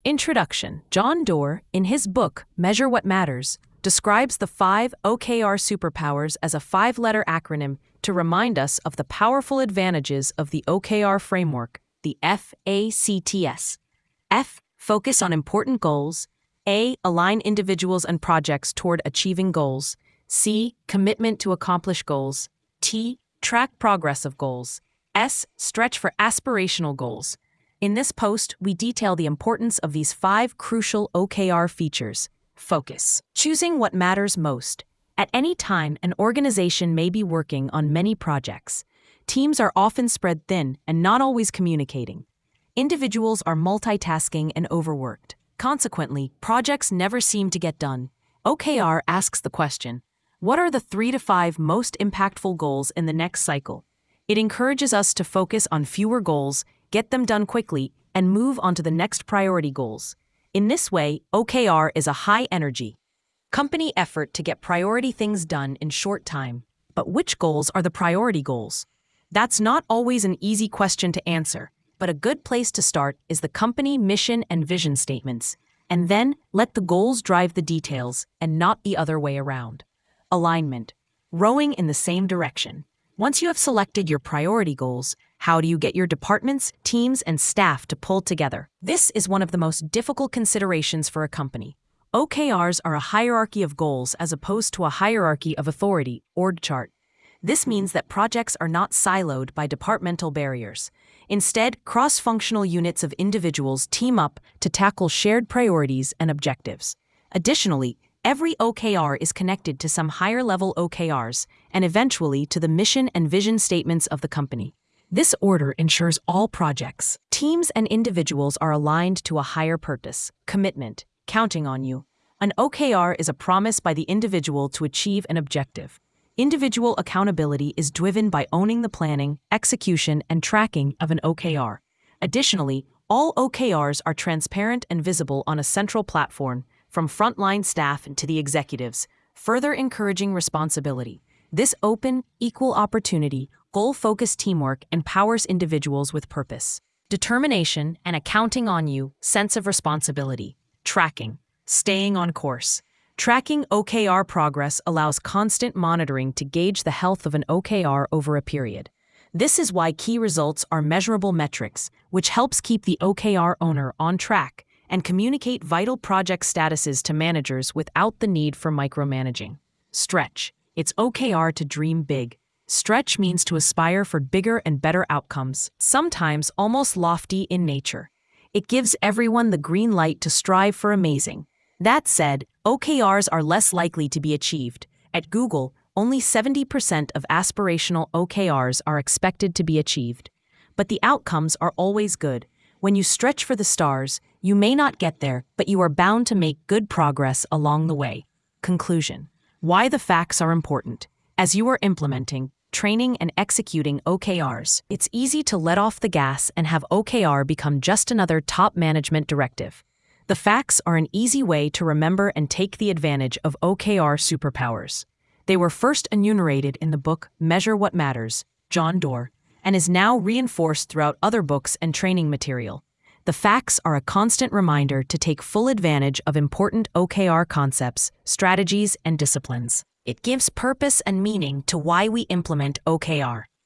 Introduction. John Doerr, in his book, Measure What Matters, describes the 5 OKR superpowers as a 5-letter acronym to remind us of the powerful advantages of the OKR framework, the FACTS. F. Focus on important goals. A. Align individuals and projects toward achieving goals. C. Commitment to accomplish goals. T. Track progress of goals. S. Stretch for aspirational goals. In this post, we detail the importance of these 5 crucial OKR features. Focus. Choosing what matters most. At any time, an organization may be working on many projects. Teams are often spread thin and not always communicating. Individuals are multitasking and overworked. Consequently, projects never seem to get done. OKR asks the question, what are the 3 to 5 most impactful goals in the next cycle? It encourages us to focus on fewer goals, get them done quickly, and move on to the next priority goals. In this way, OKR is a high-energy company effort to get priority things done in short time. But which goals are the priority goals? That's not always an easy question to answer, but a good place to start is the company mission and vision statements, and then let the goals drive the details and not the other way around. Alignment. Rowing in the same direction. Once you have selected your priority goals, how do you get your departments, teams, and staff to pull together? This is one of the most difficult considerations for a company. OKRs are a hierarchy of goals as opposed to a hierarchy of authority, org chart. This means that projects are not siloed by departmental barriers. Instead, cross-functional units of individuals team up to tackle shared priorities and objectives. Additionally, every OKR is connected to some higher-level OKRs and eventually to the mission and vision statements of the company. This order ensures all projects, teams, and individuals are aligned to a higher purpose, commitment, counting on you. An OKR is a promise by the individual to achieve an objective. Individual accountability is driven by owning the planning, execution, and tracking of an OKR. Additionally, all OKRs are transparent and visible on a central platform, from frontline staff to the executives, further encouraging responsibility. This open, equal opportunity, goal-focused teamwork empowers individuals with purpose, determination, and a counting on you sense of responsibility. Tracking. Staying on course. Tracking OKR progress allows constant monitoring to gauge the health of an OKR over a period. This is why key results are measurable metrics, which helps keep the OKR owner on track and communicate vital project statuses to managers without the need for micromanaging. Stretch. It's OKR to dream big. Stretch means to aspire for bigger and better outcomes, sometimes almost lofty in nature. It gives everyone the green light to strive for amazing. That said, OKRs are less likely to be achieved. At Google, only 70% of aspirational OKRs are expected to be achieved. But the outcomes are always good. When you stretch for the stars, you may not get there, but you are bound to make good progress along the way. Conclusion. Why the facts are important. As you are implementing, training, and executing OKRs, it's easy to let off the gas and have OKR become just another top management directive. The facts are an easy way to remember and take the advantage of OKR superpowers. They were first enumerated in the book Measure What Matters, John Doerr, and is now reinforced throughout other books and training material. The facts are a constant reminder to take full advantage of important OKR concepts, strategies, and disciplines. It gives purpose and meaning to why we implement OKR.